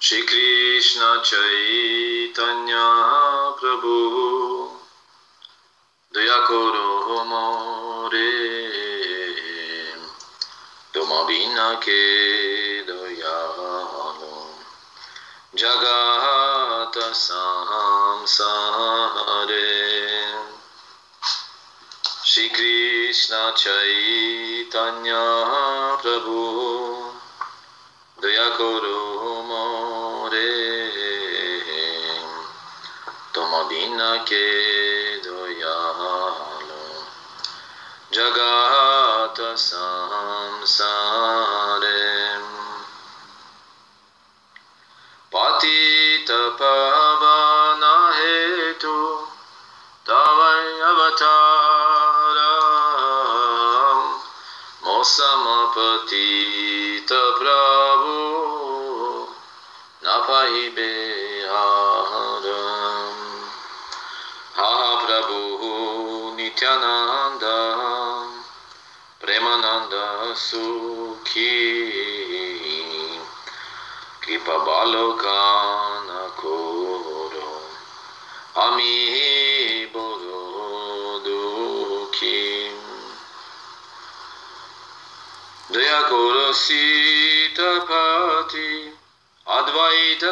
Shri Krishna Chaitanya Prabhu Daya Koro More Tuma Bina Ke Dayalo Jagata Samsare Shri Krishna Chaitanya Prabhu Daya Koro More Tuma Bina Ke Dayalo Jagata Samsare Patita Pavana Hetu Tavai Avataram Mosamapatita Prabhu Napai Beharam Ha Prabhu Nityananda Premananda Sukhi Kripa Balokana Koro Ami Boro Dukhi Daya Koro Sita Pati Advaita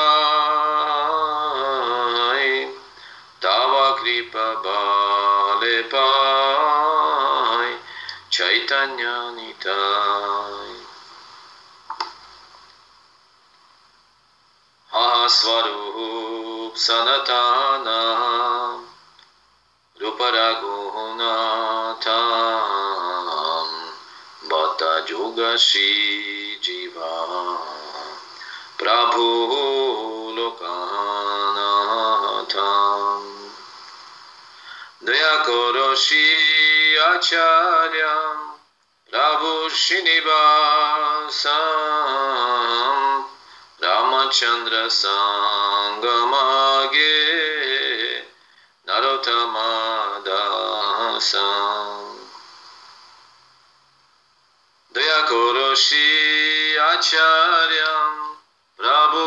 Gosai Tava Kripa Bale Pai Chaitanya Nitai Swarup Sanatana Ruparagunatam Bhatta Juga Shri Jiva Prabhu Lokanatham Daya Koro Shri Acharya Prabhu Srinivasam Ramachandra Sangamage Narottama Dasam Daya Koro Shri Acharya Prabhu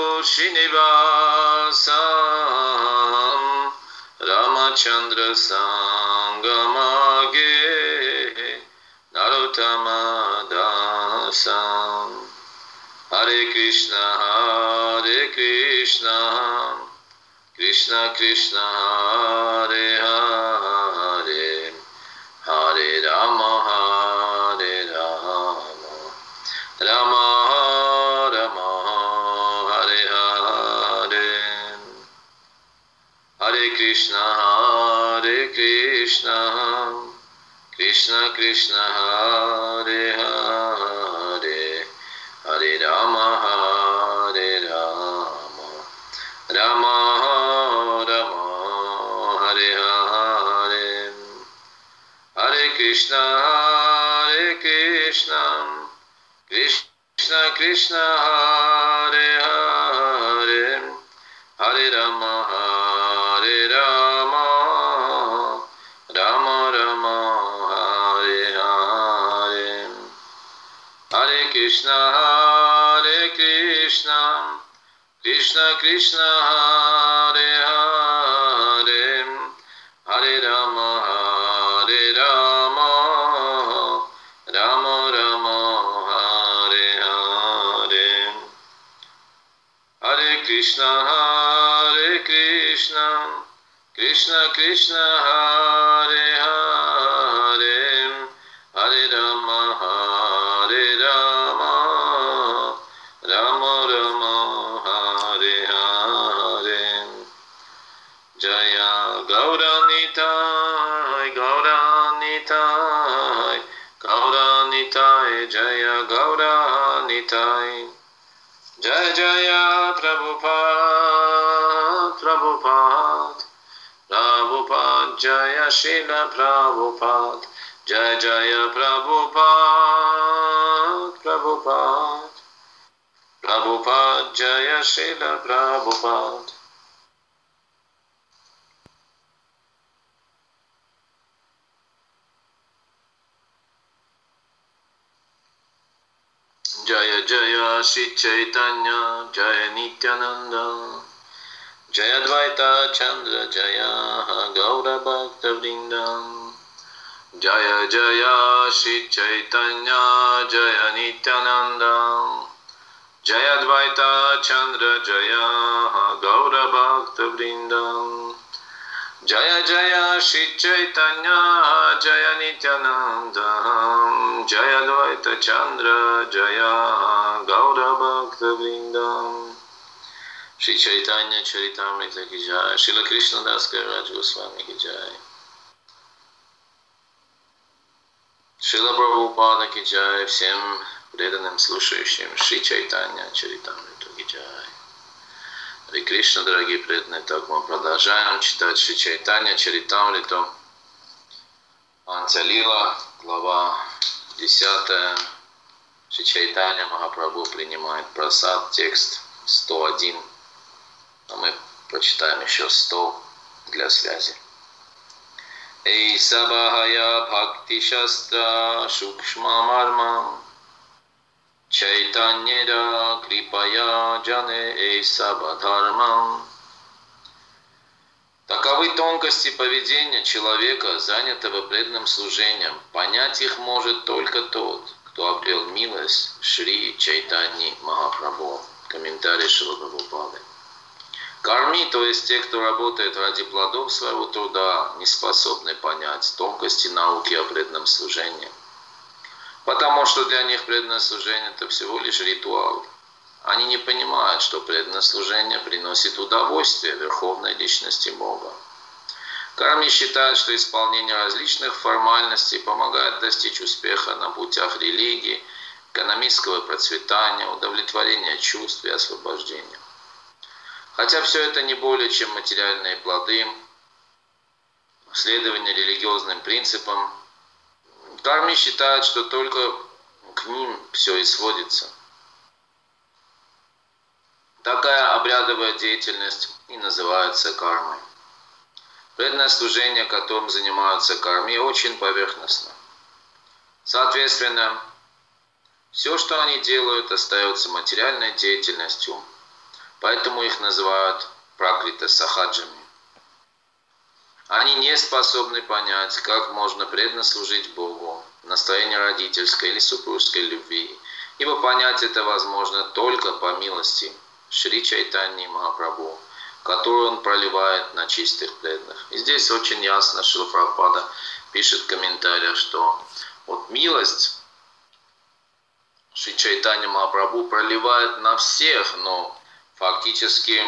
Srinivasam Ramachandra Sangamage Narottama Dasam Hare Krishna, Krishna Krishna, Hare Hare, Hare Rama, Rama Rama, Hare Hare, Hare Krishna, Krishna Krishna, Hare Hare. Hare Rama, Rama Rama, Hare Hare, Hare Krishna, Krishna Krishna, Hare Hare, Hare Rama, Rama Rama, Hare Hare. Hare Krishna, Krishna Krishna, Hare Hare, Hare Rama, Rama Rama, Hare Hare. Hare Krishna, Krishna Krishna, Hare Hare, Hare Rama, Rama Rama, Hare Hare. Jaya Gauranitai, Jaya Gauranitai. Jaya Jaya Prabhupada, Jaya Srila Prabhupada, Jaya Jaya Prabhupada, Jaya Srila Prabhupada. Jaya Jaya Shri Chaitanya Jaya Nityananda Jaya Dvaita Chandra Jaya Gaura Bhakta Vrindam Jaya Jaya Shri Chaitanya Jaya Nityananda Jaya Dvaita Chandra Jaya Gaura Bhakta Vrindam Jaya Jaya Shri Chaitanya Jaya Nityananda Jaya Dvaita Chandra Jaya Gaura Bhakta Vrindam Shri Chaitanya Charitamrita ki Jai Srila Krishna Das Kaviraj Goswami ki Jai Srila Prabhupada ki Jai всем преданным слушающим Шри Чайтанья Чаритамриту ки Jai. Харе Кришна, дорогие преданные, так мы продолжаем читать Шри Чайтанья Чаритамриту. Антя-лила, глава 10. Шри Чайтанья Махапрабху принимает прасад, текст 101. А мы прочитаем еще 100 для связи. Эй сабахая бхакти шастра шукшма марма Чайтанья крипая джане эй сабадхармам. Таковы тонкости поведения человека, занятого преданным служением. Понять их может только тот, кто обрел милость Шри Чайтаньи Махапрабху. Комментарий Шрила Прабхупады. Карми, то есть те, кто работает ради плодов своего труда, не способны понять тонкости науки о преданном служении. Потому что для них преданное служение – это всего лишь ритуал. Они не понимают, что преданное служение приносит удовольствие Верховной Личности Бога. Карми считают, что исполнение различных формальностей помогает достичь успеха на путях религии, экономического процветания, удовлетворения чувств и освобождения. Хотя все это не более чем материальные плоды, следование религиозным принципам, карми считают, что только к ним все и сводится. Такая обрядовая деятельность и называется кармой. Преданное служение, которым занимаются карми, очень поверхностно. Соответственно, все, что они делают, остается материальной деятельностью, поэтому их называют пракрита сахаджами. Они не способны понять, как можно преданно служить Богу в настроении родительской или супружеской любви, ибо понять это возможно только по милости Шри Чайтаньи Махапрабху, которую он проливает на чистых преданных. И здесь очень ясно Шрила Прабхупада пишет в комментариях, что вот милость Шри Чайтаньи Махапрабху проливает на всех, но фактически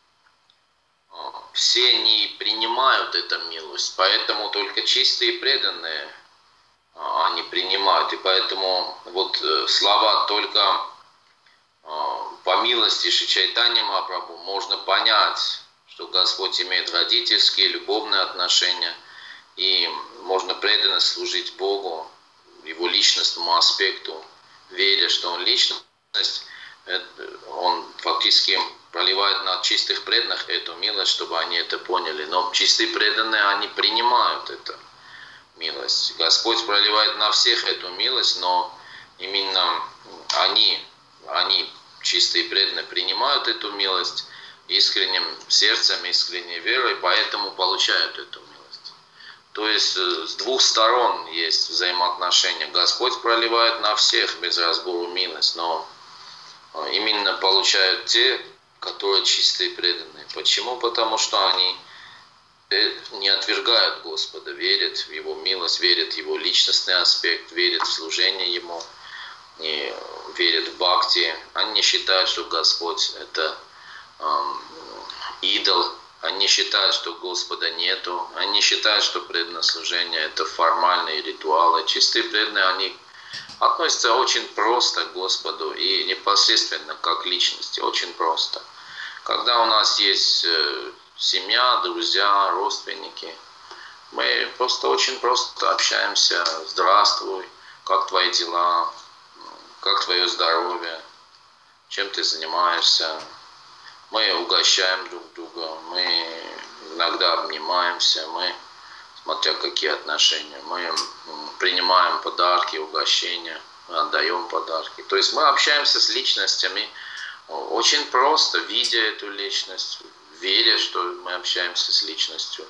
все не принимают эту милость, поэтому только чистые преданные они принимают. И поэтому вот слова только по милости Шри Чайтаньи Махапрабху можно понять, что Господь имеет родительские, любовные отношения, и можно преданно служить Богу, Его личностному аспекту, веря, что Он личность, Он фактически проливает на чистых преданных эту милость, чтобы они это поняли. Но чистые преданные, они принимают эту милость. Господь проливает на всех эту милость, но именно они чистые преданные, принимают эту милость искренним сердцем, искренней верой, поэтому получают эту милость. То есть с двух сторон есть взаимоотношения. Господь проливает на всех без разбору милость, но именно получают те, которые чистые преданные. Почему? Потому что они не отвергают Господа, верят в Его милость, верят в Его личностный аспект, верят в служение Ему, и верят в бхакти. Они не считают, что Господь – это идол. Они не считают, что Господа нету. Они не считают, что преданное служение – это формальные ритуалы. Чистые преданные, они относятся очень просто к Господу и непосредственно как личности, очень просто. Когда у нас есть семья, друзья, родственники, мы просто очень просто общаемся. Здравствуй, как твои дела, как твое здоровье, чем ты занимаешься. Мы угощаем друг друга, мы иногда обнимаемся, мы, смотря какие отношения, мы принимаем подарки, угощения. мы отдаем подарки. То есть мы общаемся с личностями очень просто, видя эту личность, веря, что мы общаемся с личностью,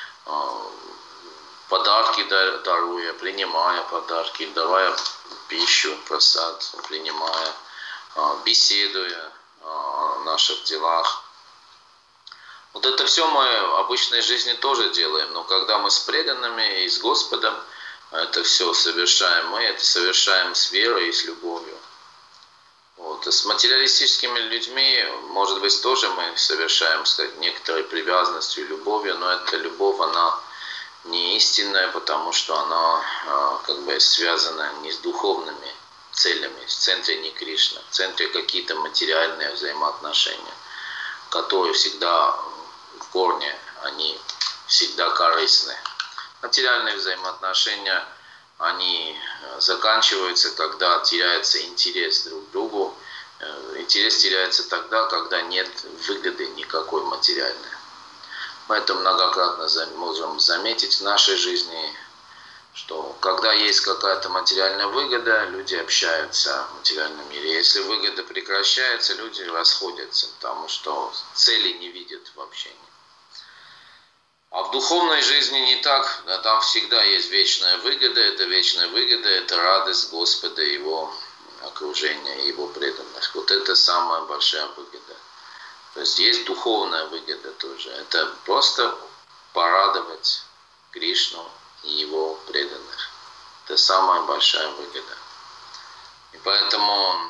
подарки даруя, принимая подарки, давая пищу, просад, принимая, беседуя о наших делах. Вот это все мы в обычной жизни тоже делаем, но когда мы с преданными и с Господом это все совершаем, мы это совершаем с верой и с любовью. Вот. И с материалистическими людьми, может быть, тоже мы совершаем с некоторой привязанностью и любовью, но эта любовь, она не истинная, потому что она как бы связана не с духовными целями, в центре не Кришна, в центре какие-то материальные взаимоотношения, которые всегда в корне, они всегда корыстны. Материальные взаимоотношения, они заканчиваются, когда теряется интерес друг к другу. Интерес теряется тогда, когда нет выгоды никакой материальной. Мы это многократно можем заметить в нашей жизни, что когда есть какая-то материальная выгода, люди общаются в материальном мире. Если выгода прекращается, люди расходятся, потому что цели не видят в общении. А в духовной жизни не так, там всегда есть вечная выгода, это радость Господа, Его окружения, Его преданных. Вот это самая большая выгода. То есть есть духовная выгода тоже. Это просто порадовать Кришну и Его преданных. Это самая большая выгода. И поэтому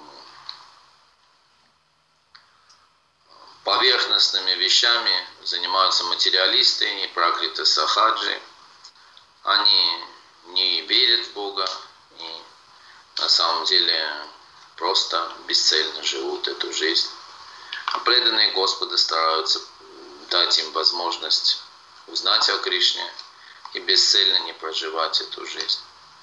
поверхностными вещами занимаются материалисты и пракрита сахаджи. Они не верят в Бога и на самом деле просто бесцельно живут эту жизнь. А преданные Господа стараются дать им возможность узнать о Кришне и бесцельно не проживать эту жизнь.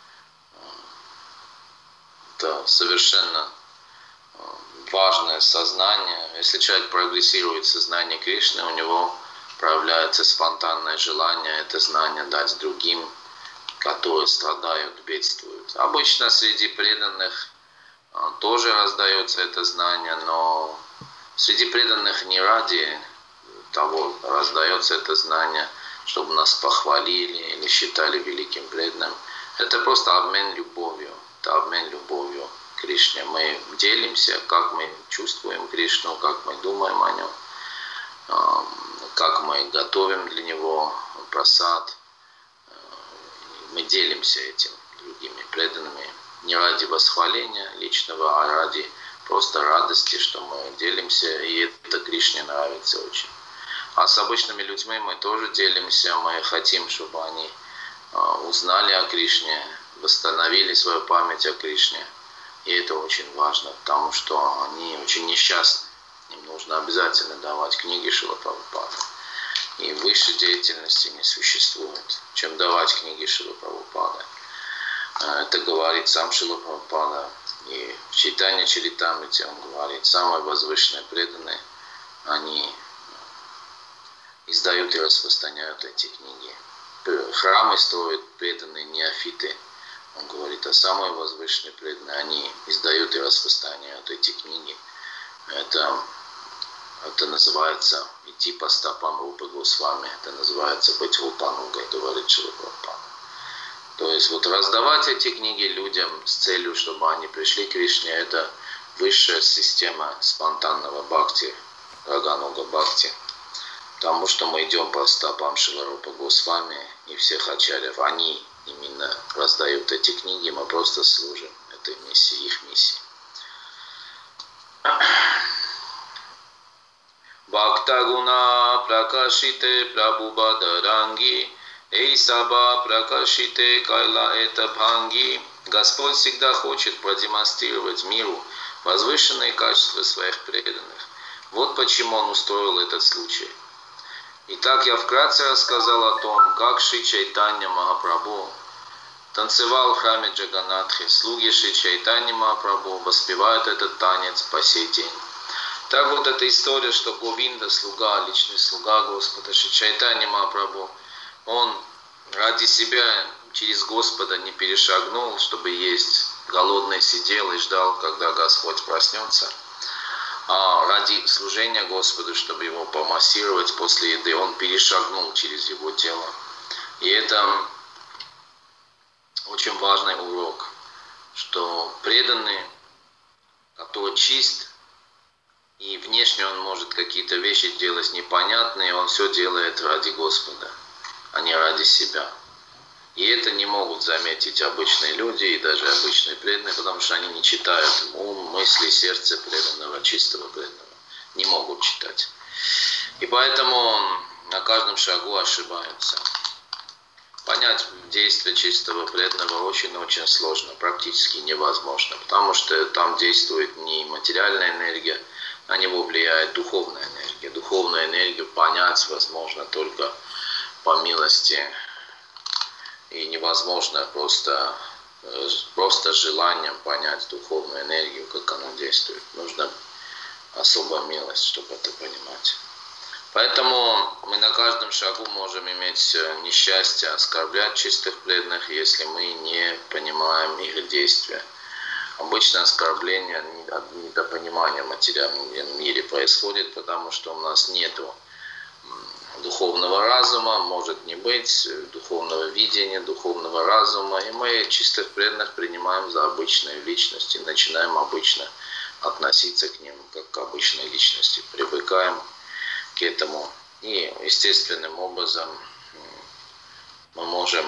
Это совершенно важное сознание. Если человек прогрессирует в сознании Кришны, у него проявляется спонтанное желание это знание дать другим, которые страдают, бедствуют. Обычно среди преданных тоже раздается это знание, но среди преданных не ради того раздается это знание, чтобы нас похвалили или считали великим преданным. Это просто обмен любовью. Это обмен любовью к Кришне. Мы делимся, как мы чувствуем Кришну, как мы думаем о нем, как мы готовим для него прасад. Мы делимся этим другими преданными не ради восхваления личного, а ради просто радости, что мы делимся, и это Кришне нравится очень. А с обычными людьми мы тоже делимся, мы хотим, чтобы они узнали о Кришне, восстановили свою память о Кришне. И это очень важно, потому что они очень несчастны. Им нужно обязательно давать книги Шрила Прабхупады. И выше деятельности не существует, чем давать книги Шрила Прабхупады. Это говорит сам Шрила Прабхупада. И в Чайтанья Чаритамрите он говорит, самые возвышенные преданные, они издают и распространяют эти книги. Храмы строят преданные неофиты. Он говорит, а самые возвышенные преданные, они издают и распространяют эти книги. Это называется идти по стопам Рупы Госвами. Это называется быть Рупанугой, говорит Шрила Прабхупада. То есть вот раздавать эти книги людям с целью, чтобы они пришли к Кришне, это высшая система спонтанного бхакти, рагануга бхакти. Потому что мы идем по стопам Шрила Рупы Госвами и всех ачарьев. Они именно раздают эти книги, мы просто служим этой миссии, их миссии. Бхактагуна пракашите прабхубадаранги Эйсаба пракашите кайла это бханги. Господь всегда хочет продемонстрировать миру возвышенные качества своих преданных. Вот почему Он устроил этот случай. Итак, я вкратце рассказал о том, как Шри Чайтанья Махапрабху танцевал в храме Джаганнатхи. Слуги Шри Чайтаньи Махапрабху воспевают этот танец по сей день. Так вот эта история, что Говинда, слуга, личный слуга Господа Шри Чайтаньи Махапрабху, он ради себя через Господа не перешагнул, чтобы есть голодный сидел и ждал, когда Господь проснется. А ради служения Господу, чтобы его помассировать после еды, он перешагнул через его тело. И это очень важный урок, что преданный, который чист, и внешне он может какие-то вещи делать непонятные, он все делает ради Господа, а не ради себя. И это не могут заметить обычные люди и даже обычные преданные, потому что они не читают ум, мысли, сердце преданного, чистого преданного. Не могут читать. И поэтому на каждом шагу ошибаются. Понять действие чистого преданного очень-очень сложно, практически невозможно, потому что там действует не материальная энергия, на него влияет духовная энергия. Духовную энергию понять возможно только по милости. И невозможно просто желанием понять духовную энергию, как она действует. Нужна особая милость, чтобы это понимать. Поэтому мы на каждом шагу можем иметь несчастье оскорблять чистых преданных, если мы не понимаем их действия. Обычно оскорбление от недопонимания в материальном мире происходит, потому что у нас нету духовного разума, может не быть духовного видения, духовного разума, и мы чистых преданных принимаем за обычные личности, начинаем обычно относиться к ним как к обычной личности, привыкаем к этому, и естественным образом мы можем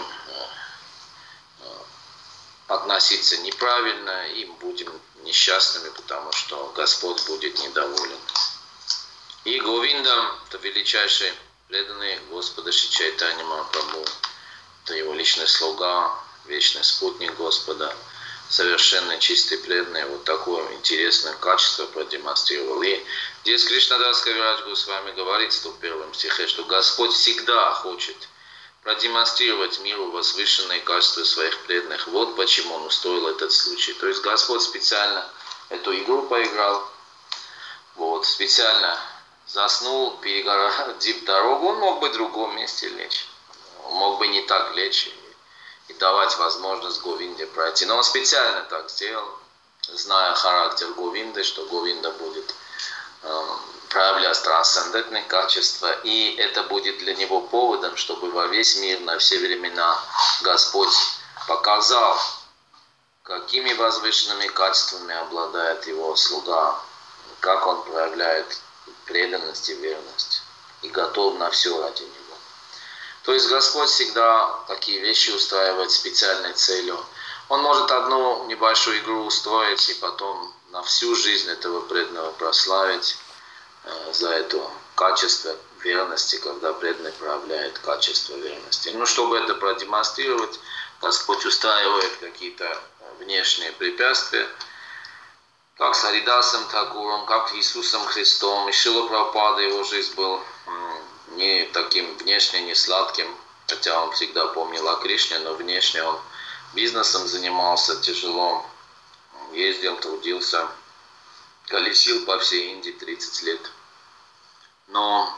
относиться неправильно и будем несчастными, потому что Господь будет недоволен. И Говинда, это величайший преданный Господа Шри Чайтанья Махапрабху, это его личный слуга, вечный спутник Господа, совершенно чистый преданный, вот такое интересное качество продемонстрировал. И здесь Кришнадас Кавирадж Госвами говорит в 101 стихе, что Господь всегда хочет продемонстрировать миру возвышенные качества своих преданных. Вот почему он устроил этот случай. То есть Господь специально эту игру поиграл, вот, специально заснул, перегородив дорогу. Он мог бы в другом месте лечь, он мог бы не так лечь и давать возможность Говинде пройти. Но он специально так сделал, зная характер Говинды, что Говинда будет проявлять трансцендентные качества, и это будет для него поводом, чтобы во весь мир, на все времена Господь показал, какими возвышенными качествами обладает его слуга, как он проявляет преданность и верность, и готов на все ради него. То есть Господь всегда такие вещи устраивает специальной целью. Он может одну небольшую игру устроить и потом на всю жизнь этого преданного прославить за это качество верности, когда преданный проявляет качество верности. Но чтобы это продемонстрировать, Господь устраивает какие-то внешние препятствия, как с Харидасом Такуром, как с Иисусом Христом. И Шрила Прабхупада, его жизнь был не таким внешне, не сладким, хотя он всегда помнил о Кришне, но внешне он бизнесом занимался тяжело, ездил, трудился, колесил по всей Индии 30 лет. Но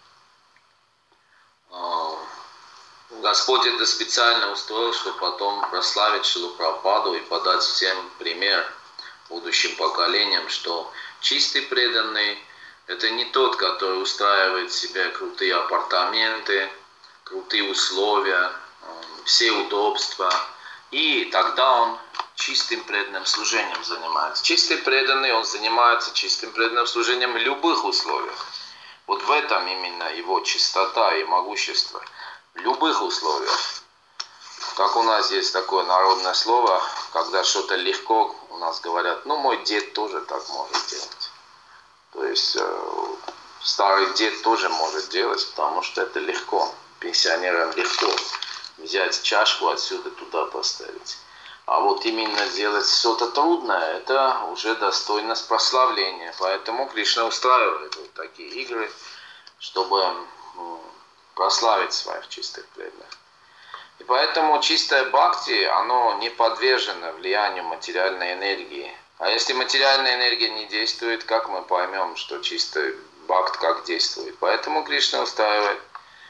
Господь это специально устроил, чтобы потом прославить Шрилу Прабхупаду и подать всем пример будущим поколениям, что чистый преданный — это не тот, который устраивает себе крутые апартаменты, крутые условия, все удобства, и тогда он чистым преданным служением занимается. Чистый преданный, он занимается чистым преданным служением в любых условиях. Вот в этом именно его чистота и могущество. В любых условиях. Как у нас есть такое народное слово, когда что-то легко, у нас говорят, ну мой дед тоже так может делать. То есть старый дед тоже может делать, потому что это легко. Пенсионерам легко взять чашку отсюда туда поставить. А вот именно сделать что-то трудное, это уже достойно прославления. Поэтому Кришна устраивает вот такие игры, чтобы прославить своих чистых преданных. И поэтому чистое бхакти, оно не подвержено влиянию материальной энергии. А если материальная энергия не действует, как мы поймем, что чистый бхакти как действует? Поэтому Кришна устраивает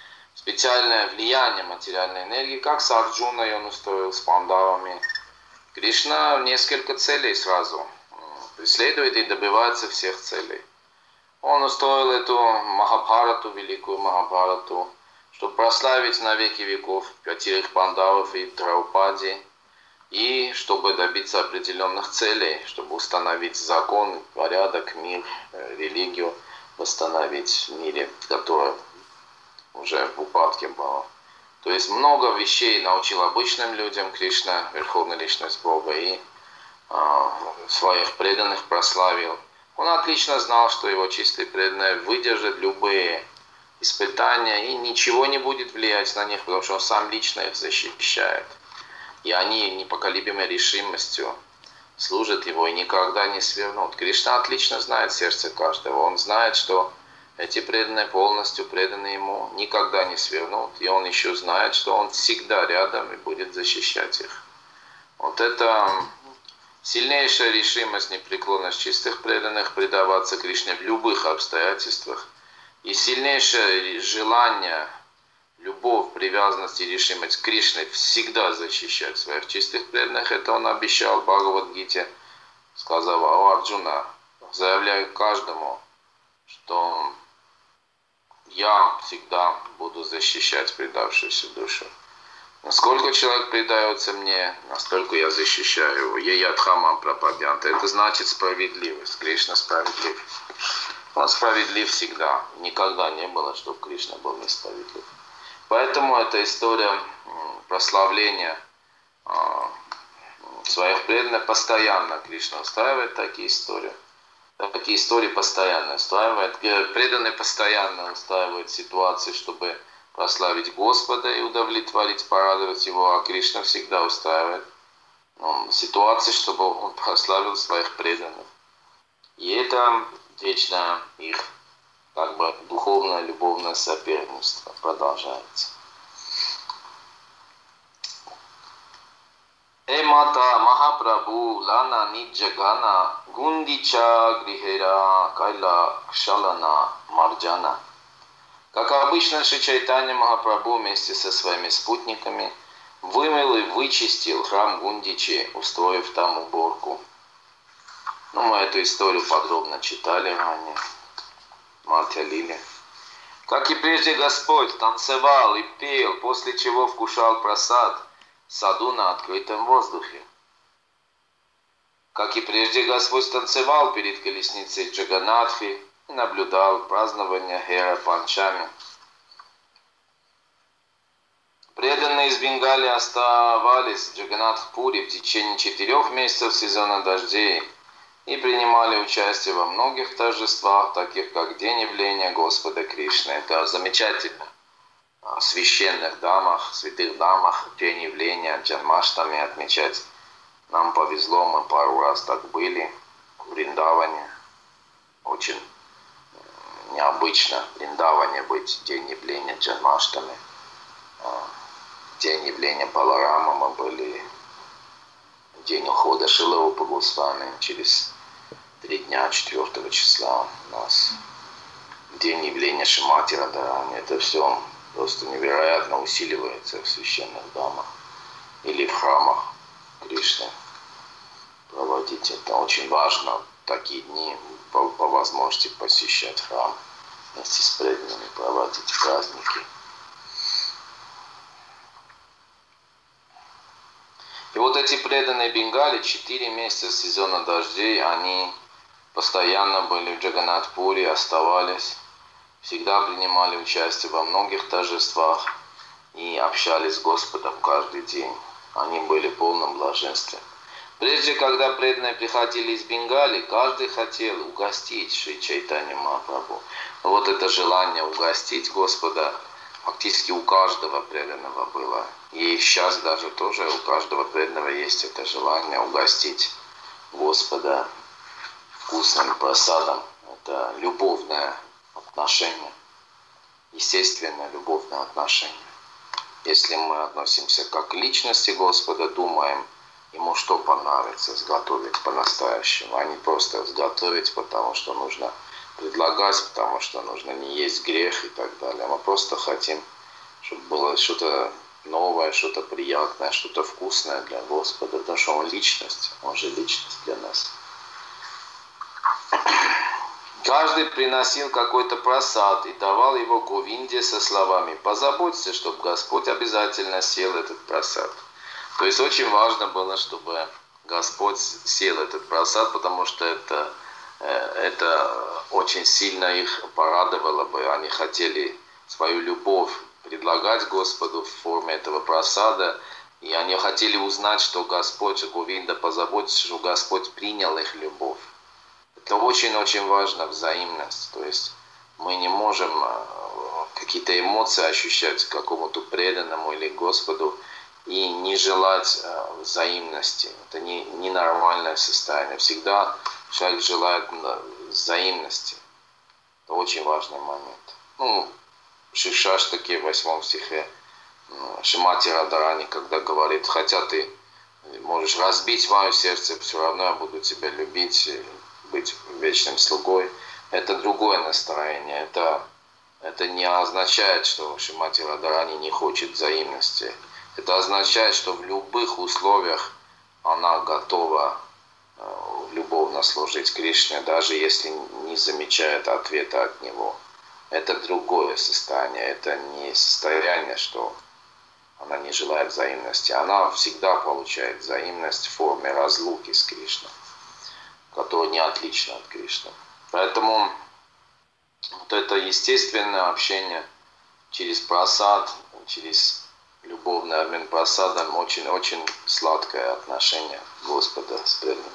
специальное влияние материальной энергии, как с Арджуной он устроил, с пандавами, Кришна несколько целей сразу преследует и добивается всех целей. Он устроил эту Махабхарату, великую Махабхарату, чтобы прославить на веки веков 5 пандавов и Драупади, и чтобы добиться определенных целей, чтобы установить закон, порядок, мир, религию, восстановить в мире, который уже в упадке был. То есть много вещей научил обычным людям Кришна, Верховная Личность Бога, и своих преданных прославил. Он отлично знал, что его чистые преданные выдержат любые испытания, и ничего не будет влиять на них, потому что он сам лично их защищает. И они непоколебимой решимостью служат его и никогда не свернут. Кришна отлично знает сердце каждого. Он знает, что эти преданные полностью преданы ему, никогда не свернут. И он еще знает, что он всегда рядом и будет защищать их. Вот это сильнейшая решимость, непреклонность чистых преданных предаваться Кришне в любых обстоятельствах. И сильнейшее желание, любовь, привязанность и решимость Кришны всегда защищать своих чистых преданных. Это он обещал в Бхагавад-гите, сказав: «О Арджуна, заявляю каждому, что я всегда буду защищать предавшуюся душу. Насколько человек предается мне, настолько я защищаю его. Еядхамам прападянта». Это значит справедливость. Кришна справедлив. Он справедлив всегда. Никогда не было, чтобы Кришна был несправедлив. Поэтому эта история прославления своих преданных постоянно Кришна устраивает такие истории. Такие истории постоянно устраивает. Преданные постоянно устраивают ситуации, чтобы прославить Господа и удовлетворить, порадовать Его. А Кришна всегда устраивает ситуации, чтобы Он прославил своих преданных. И это вечное их как бы духовное, любовное соперничество продолжается. Мата Махапрабху Лана Ниджагана Гундича Грихера Кайла Кшалана Марджана. Как обычно, Шри Чайтанья Махапрабху вместе со своими спутниками вымыл и вычистил храм Гундичи, устроив там уборку. Мы эту историю подробно читали ранее. Мадхья Лиле. Как и прежде, Господь танцевал и пел, после чего вкушал прасад в саду на открытом воздухе. Как и прежде, Господь танцевал перед колесницей Джаганатхи и наблюдал празднование Хера Панчами. Преданные из Бенгалии оставались в Джаганатх-Пури в течение 4 месяцев сезона дождей и принимали участие во многих торжествах, таких как День явления Господа Кришны. Это замечательно. В священных дамах, святых дамах День явления Джанмаштами отмечать. Нам повезло, мы пару раз так были в Вриндаване. Очень необычно в Вриндаване быть День явления Джанмаштами. День явления Баларама мы были, день ухода Шиларупы Госвами через 3 дня, 4 числа у нас день явления Шримати Радхарани. Это все просто невероятно усиливается в священных дамах или в храмах Кришны проводить. Это очень важно, такие дни по возможности посещать храм вместе с преданными, проводить праздники. И вот эти преданные Бенгалии 4 месяца сезона дождей, они постоянно были в Джаганатхпуре, оставались, всегда принимали участие во многих торжествах и общались с Господом каждый день. Они были в полном блаженстве. Прежде, когда преданные приходили из Бенгалии, каждый хотел угостить Шри Чайтанью Махапрабху. Вот это желание угостить Господа фактически у каждого преданного было. И сейчас даже тоже у каждого преданного есть это желание угостить Господа вкусным просадом. Это любовное отношение, естественное любовное отношение. Если мы относимся как к личности Господа, думаем, Ему что понравится сготовить по-настоящему, а не просто сготовить, потому что нужно предлагать, потому что нужно не есть грех и так далее. Мы просто хотим, чтобы было что-то новое, что-то приятное, что-то вкусное для Господа, потому что Он личность, Он же личность для нас. Каждый приносил какой-то просад и давал его Говинде со словами: «Позаботься, чтобы Господь обязательно съел этот просад». То есть очень важно было, чтобы Господь съел этот просад, потому что это очень сильно их порадовало бы. Они хотели свою любовь предлагать Господу в форме этого просада, и они хотели узнать, что Господь, Говинда, позаботится, что Господь принял их любовь. Это очень-очень важно, взаимность. То есть мы не можем какие-то эмоции ощущать к какому-то преданному или Господу и не желать взаимности. Это ненормальное состояние. Всегда человек желает взаимности. Это очень важный момент. Шишаштаки в 8 стихе Шримати Радарани, когда говорит: «Хотя ты можешь разбить мое сердце, все равно я буду тебя любить, быть вечным слугой». Это другое настроение. Это не означает, что Шримати Радарани не хочет взаимности. Это означает, что в любых условиях она готова любовно служить Кришне, даже если не замечает ответа от него. Это другое состояние. Это не состояние, что она не желает взаимности. Она всегда получает взаимность в форме разлуки с Кришной, которая не отлична от Кришны. Поэтому вот это естественное общение через просад, через любовный обмен просадом, очень-очень сладкое отношение Господа с преданными.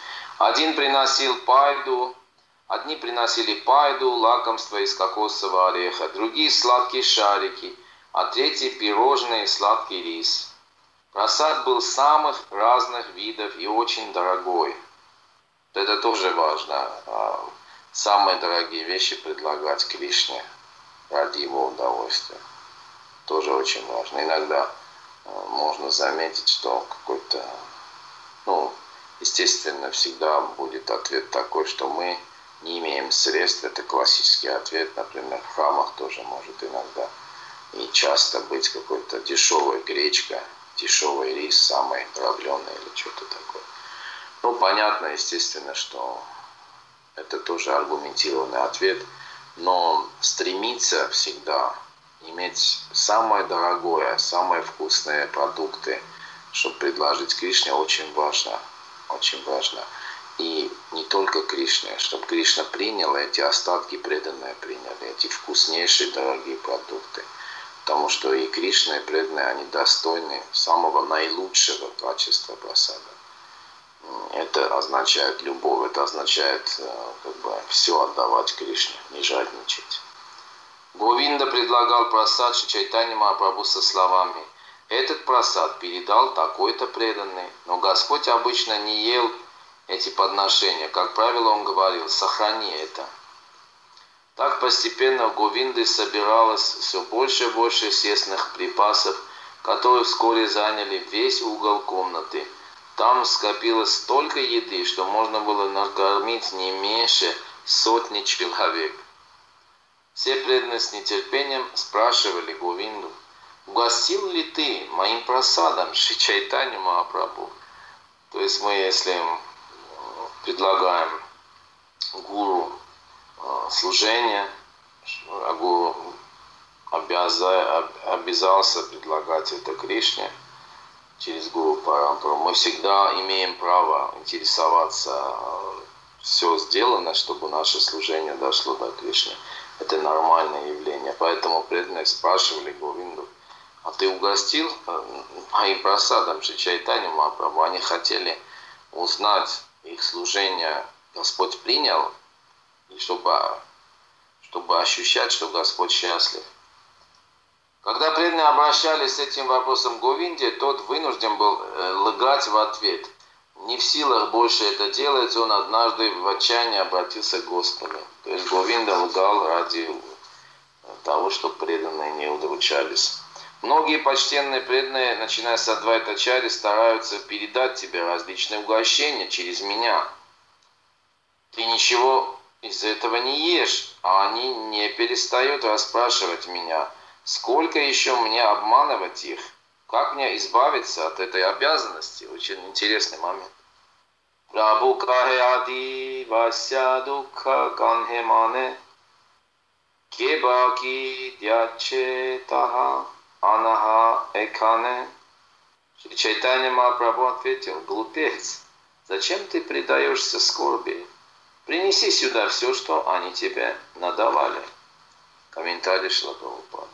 Одни приносили пайду, лакомство из кокосового ореха, другие сладкие шарики, а третьи пирожные и сладкий рис. Просад был самых разных видов и очень дорогой. Это тоже важно. Самые дорогие вещи предлагать Кришне ради его удовольствия. Тоже очень важно. Иногда можно заметить, что какой-то, естественно, всегда будет ответ такой, что мы не имеем средств. Это классический ответ. Например, в храмах тоже может иногда и часто быть какой-то дешевая гречка, дешевый рис, самый дробленый или что-то такое. Понятно, естественно, что это тоже аргументированный ответ, но стремиться всегда иметь самое дорогое, самые вкусные продукты, чтобы предложить Кришне, очень важно. Очень важно. И не только Кришне, чтобы Кришна принял эти остатки, преданные приняли эти вкуснейшие, дорогие продукты. Потому что и Кришна, и преданные, они достойны самого наилучшего качества просада. Это означает любовь, это означает все отдавать Кришне, не жадничать. Говинда предлагал просад Шри Чайтанья Махапрабху со словами: «Этот просад передал такой-то преданный, но Господь обычно не ел эти подношения. Как правило, Он говорил: сохрани это». Так постепенно в Говинде собиралось все больше и больше съестных припасов, которые вскоре заняли весь угол комнаты. Там скопилось столько еды, что можно было накормить не меньше сотни человек. Все преданные с нетерпением спрашивали Говинду: «Угостил ли ты моим просадом Шри Чайтанью Махапрабху?» То есть мы, если предлагаем гуру служение, гуру обязался предлагать это Кришне через Гуру Парампару, мы всегда имеем право интересоваться, все сделано, чтобы наше служение дошло до Кришны. Это нормальное явление. Поэтому преданные спрашивали Говинду: «А ты угостил моим просадом Шри Чайтанью Махапрабху?» Они хотели узнать, их служение Господь принял, и чтобы ощущать, что Господь счастлив. Когда преданные обращались с этим вопросом к Говинде, тот вынужден был лгать в ответ. Не в силах больше это делать, он однажды в отчаянии обратился к Господу. То есть Говинда лгал ради того, чтобы преданные не удручались. Многие почтенные преданные, начиная с Адвайтачари, стараются передать тебе различные угощения через меня. Ты ничего из этого не ешь, а они не перестают расспрашивать меня: сколько еще мне обманывать их? Как мне избавиться от этой обязанности? Очень интересный момент. Прабху кахе ади вася дукха канхе мане кебаки дяче таха анаха экане. Чайтанья Махапрабху ответил: глупец, зачем ты предаешься скорби? Принеси сюда все, что они тебе надавали. Комментарий Шрила Прабхупады.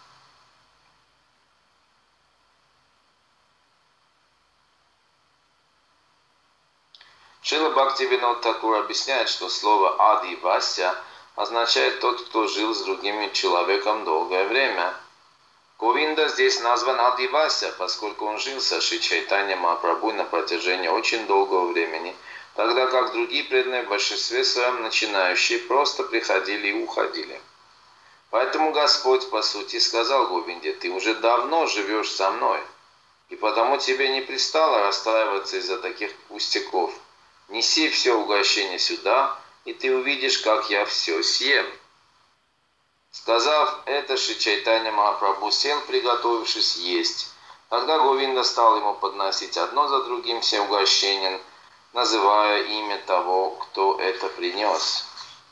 Шрила Бхактивинод Такур объясняет, что слово «ади вася» означает тот, кто жил с другим человеком долгое время. Говинда здесь назван Ади Вася, поскольку он жил со Шри Чайтанья Махапрабху на протяжении очень долгого времени, тогда как другие преданные в большинстве своем начинающие просто приходили и уходили. Поэтому Господь, по сути, сказал Говинде: ты уже давно живешь со мной, и потому тебе не пристало расстраиваться из-за таких пустяков. Неси все угощение сюда, и ты увидишь, как я все съем. Сказав это, Шри Чайтанья Махапрабху сел, приготовившись есть. Тогда Говинда стал ему подносить одно за другим все угощения, называя имя того, кто это принес.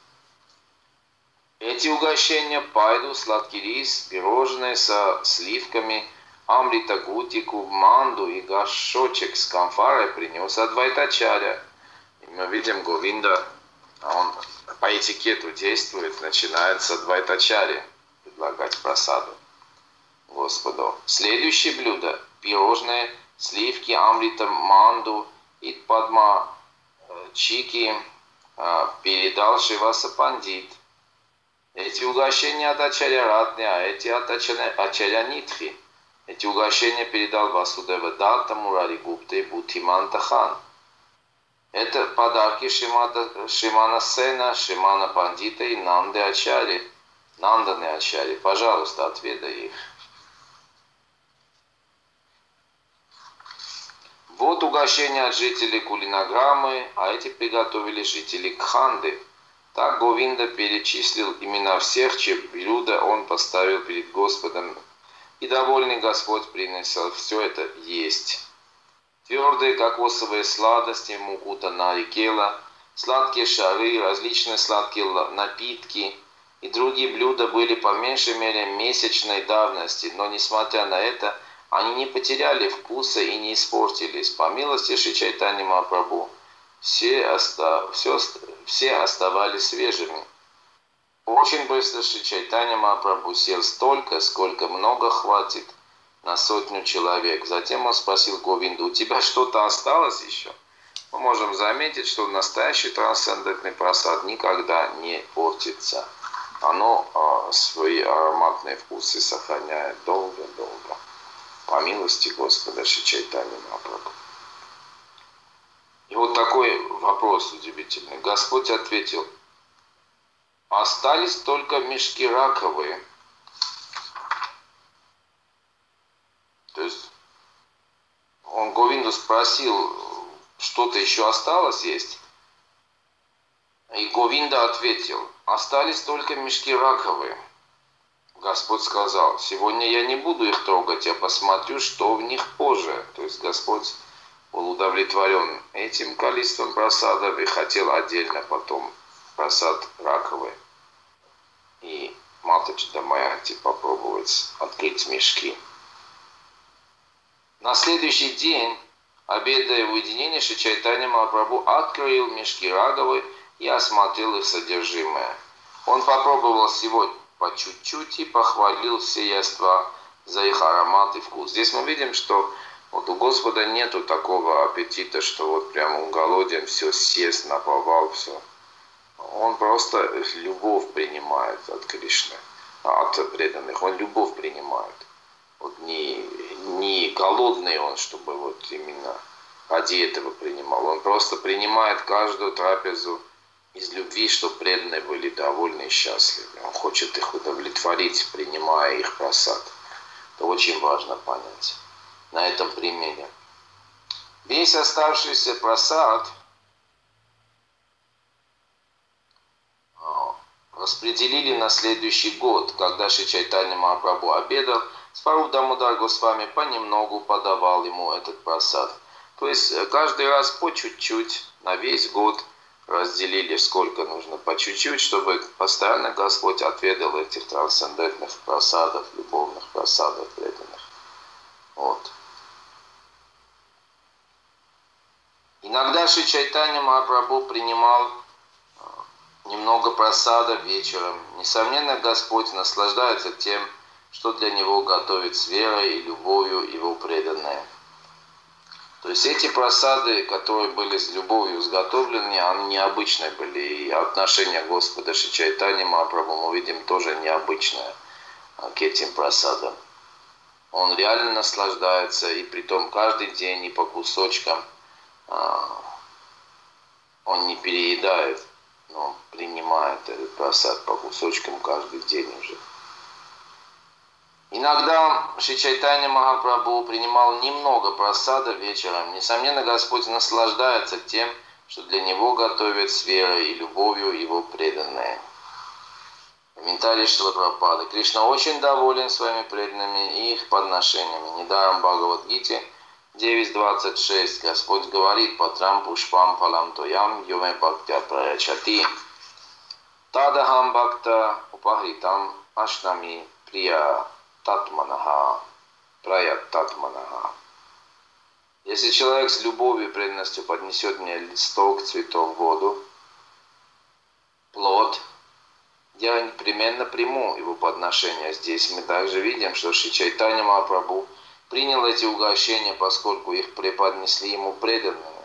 Эти угощения — пайду, сладкий рис, пирожные со сливками, амритагутику, манду и горшочек с камфарой принес Адвайтачарья. И мы видим, Говинда, он по этикету действует, начинает с Адвайтачарьи предлагать просаду Господу. Следующее блюдо — пирожные, сливки, амрита, манду и падма чики передал Шриваса Пандит. Эти угощения от Ачарья Ратни, а эти от Ачарья Нитхи. Эти угощения передал Васудева Датта, Мурари Гупта и Будхиманта Хан. Это подарки Шримана Сена, Шримана Пандита и Нанды Ачарьи. Нанданы Ачарьи, пожалуйста, отведай их. Вот угощения от жителей Кулинаграммы, а эти приготовили жители Кханды. Так Говинда перечислил имена всех, чьи блюда он поставил перед Господом, и довольный Господь принесел все это есть. Твердые кокосовые сладости, мукута нарикела, сладкие шары, различные сладкие напитки и другие блюда были по меньшей мере месячной давности, но несмотря на это, они не потеряли вкуса и не испортились. По милости Шри Чайтаньи Махапрабху все оставались свежими. Очень быстро Шри Чайтанья Махапрабху съел столько, сколько много хватит на 100 человек. Затем он спросил Говинду: у тебя что-то осталось еще? Мы можем заметить, что настоящий трансцендентный прасад никогда не портится. Оно свои ароматные вкусы сохраняет долго-долго. По милости Господа Шри Чайтаньи Махапрабху. И вот такой вопрос удивительный. Господь ответил: остались только мешки раковые. То есть он Говинду спросил, что-то еще осталось есть? И Говинда ответил: остались только мешки раковые. Господь сказал: сегодня я не буду их трогать, я посмотрю, что в них позже. То есть Господь был удовлетворен этим количеством просадов и хотел отдельно потом просад раковый. И Матаджи Дамаянти попробовать открыть мешки. На следующий день, обедая в уединении, Шри Чайтанья Махапрабху открыл мешки раковые и осмотрел их содержимое. Он попробовал всего по чуть-чуть и похвалил все яства за их аромат и вкус. Здесь мы видим, что вот у Господа нету такого аппетита, что вот прямо он голоден, все съест, наповал, все. Он просто любовь принимает от Кришны, от преданных. Он любовь принимает. Вот не голодный он, чтобы вот именно ради этого принимал. Он просто принимает каждую трапезу из любви, чтобы преданные были довольны и счастливы. Он хочет их удовлетворить, принимая их просад. Это очень важно понять на этом примере. Весь оставшийся просад распределили на следующий год, когда Шри Чайтанья Махапрабху обедал. Сваруб Дамодар Госвами понемногу подавал ему этот прасад. То есть каждый раз по чуть-чуть на весь год разделили, сколько нужно по чуть-чуть, чтобы постоянно Господь отведал этих трансцендентных прасадов, любовных прасадов преданных. Вот. Иногда Шри Чайтанья Махапрабху принимал немного прасада вечером. Несомненно, Господь наслаждается тем, что для него готовит с верой и любовью его преданные. То есть эти прасады, которые были с любовью изготовлены, они необычные были. И отношение Господа Шри Чайтаньи Махапрабху мы видим тоже необычное к этим прасадам. Он реально наслаждается, и притом каждый день, и по кусочкам. Он не переедает, но принимает этот прасад по кусочкам каждый день уже. Иногда Шри Чайтанья Махапрабху принимал немного прасада вечером. Несомненно, Господь наслаждается тем, что для него готовят с верой и любовью его преданные. Комментарий Шрила Прабхупады. Кришна очень доволен своими преданными и их подношениями. Недаром в Бхагавад-гите 9.26 Господь говорит: «Патрам пушпам палам тоям йоме бхактя праячати тадахам бхакта упахритам ашнами прия татманаха праят татманаха». Если человек с любовью и преданностью поднесет мне листок цветов в воду, плод, я непременно приму его подношение. Здесь мы также видим, что Шри Чайтанья Махапрабху принял эти угощения, поскольку их преподнесли ему преданные.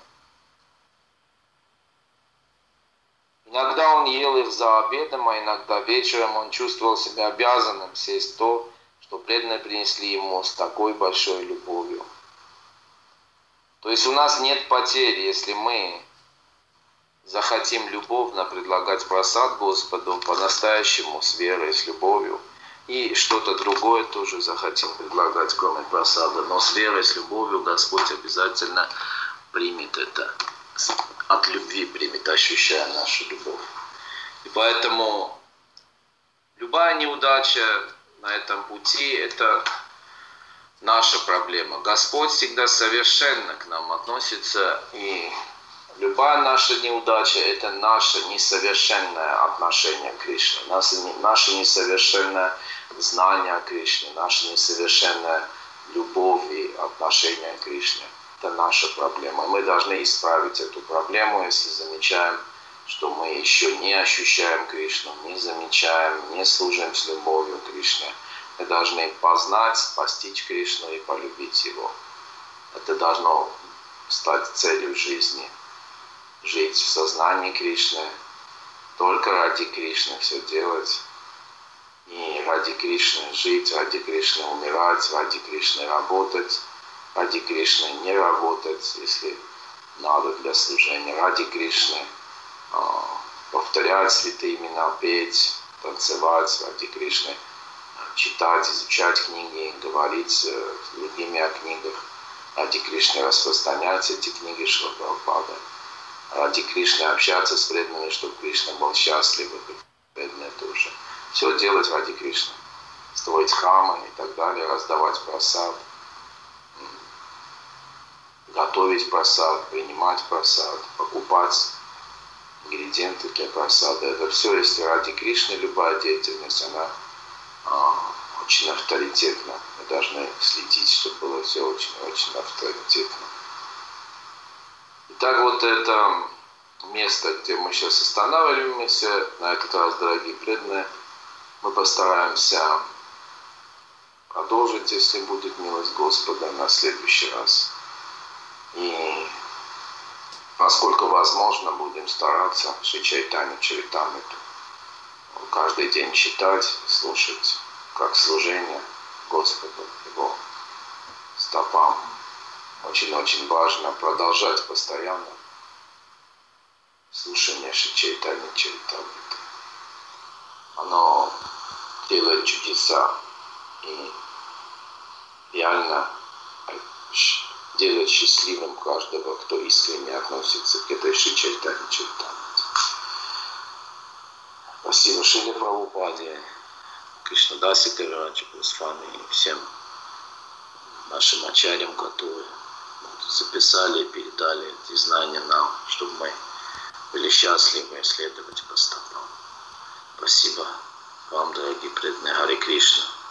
Иногда он ел их за обедом, а иногда вечером он чувствовал себя обязанным съесть то, что преданные принесли ему с такой большой любовью. То есть у нас нет потери, если мы захотим любовно предлагать прасад Господу по-настоящему, с верой, с любовью, и что-то другое тоже захотим предлагать, кроме прасада. Но с верой, с любовью Господь обязательно примет это. От любви примет, ощущая нашу любовь. И поэтому любая неудача на этом пути – это наша проблема. Господь всегда совершенно к нам относится, и любая наша неудача – это наше несовершенное отношение к Кришне, наше несовершенное знание о Кришне, наша несовершенная любовь и отношение к Кришне. Это наша проблема. Мы должны исправить эту проблему, если замечаем, что мы еще не ощущаем Кришну, не замечаем, не служим с любовью к Кришне. Мы должны познать, постичь Кришну и полюбить Его. Это должно стать целью жизни. Жить в сознании Кришны, только ради Кришны все делать. И ради Кришны жить, ради Кришны умирать, ради Кришны работать, ради Кришны не работать, если надо для служения, ради Кришны повторять святые имена, петь, танцевать, ради Кришны читать, изучать книги, говорить с другими о книгах, ради Кришны распространять эти книги Шрила Прабхупады, ради Кришны общаться с преданными, чтобы Кришна был счастлив, и преданные тоже. Все делать ради Кришны. Строить храмы и так далее, раздавать прасад, готовить прасад, принимать прасад, покупать ингредиенты для прасада. Это все, если ради Кришны, любая деятельность, она очень авторитетна. Мы должны следить, чтобы было все очень-очень авторитетно. Итак, вот это место, где мы сейчас останавливаемся, на этот раз, дорогие преданные, мы постараемся продолжить, если будет милость Господа, на следующий раз. И насколько возможно, будем стараться Шри Чайтанью Чаритамриту каждый день читать, слушать, как служение Господу, Его стопам. Очень-очень важно продолжать постоянно слушание Шри Чайтаньи Чаритамриты. Оно делает чудеса и реально делает счастливым каждого, кто искренне относится к этой Шри Чайтаньи Чаритамрите. Спасибо Шриле Прабхупаде, Кришнадасе Кавираджи Госвами и всем нашим ачарьям, которые записали и передали эти знания нам, чтобы мы были счастливы следовать по стопам. Спасибо вам, дорогие преданные. Харе Кришна.